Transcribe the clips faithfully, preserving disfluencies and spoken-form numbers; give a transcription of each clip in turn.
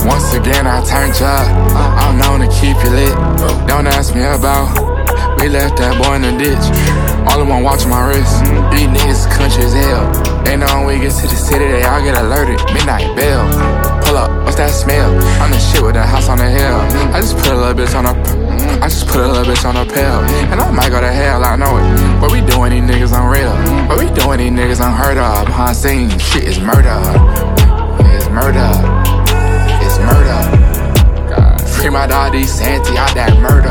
Once again I turned up, I'm known to keep you lit. Don't ask me about, we left that boy in the ditch. All of them watching my wrist, these niggas country as hell. They know when we get to the city, they all get alerted. Midnight bell, pull up, what's that smell? I'm the shit with the house on the hill. I just put a little bitch on a, I just put a little bitch on a pill. And I might go to hell, I know it. But we doing these niggas unreal. But we doing these niggas unheard of. Behind scenes, shit is murder. It's murder. It's murder. God. Free my dog D Santi out that murder.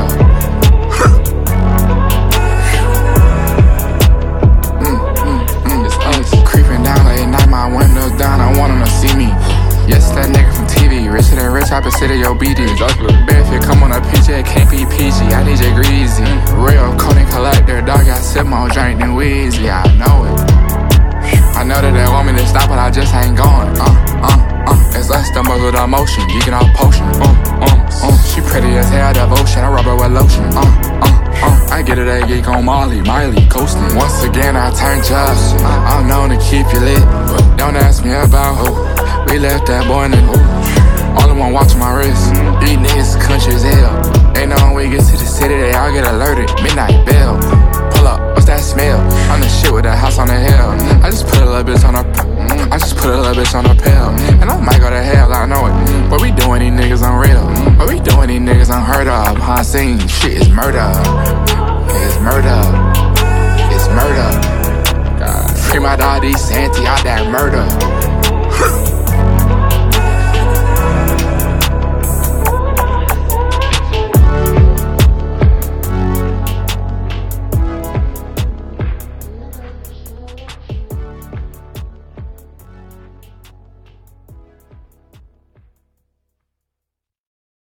mm, mm, mm. It's us. Creeping down late night, my windows down, I want them to see me. Yes, that nigga from T V, richer than rich, I consider your B D. Exactly. Bet if you come on a P J, it can't be P G, I need you greasy. Real coding collector, dog, I sip more drink than Weezy, I know it. I know that they want me to stop, but I just ain't going. Uh, uh, uh. It's us, the muzzle, the emotion, geeking off potion. Uh, uh, uh. She pretty as hell, devotion, I rub her with lotion. Uh, uh, uh. I get it, that geek on Molly, Miley, coasting. Once again, I turned up, I'm known to keep you lit. Don't ask me about who. We left that boy in the ooh. All of them watching my wrist. These niggas country as hell. They know when we get to the city, they all get alerted. Midnight bell, pull up, what's that smell? I'm the shit with the house on the hill. I just put a little bitch on a, I just put a little bitch on a pill. And I might go to hell, I know.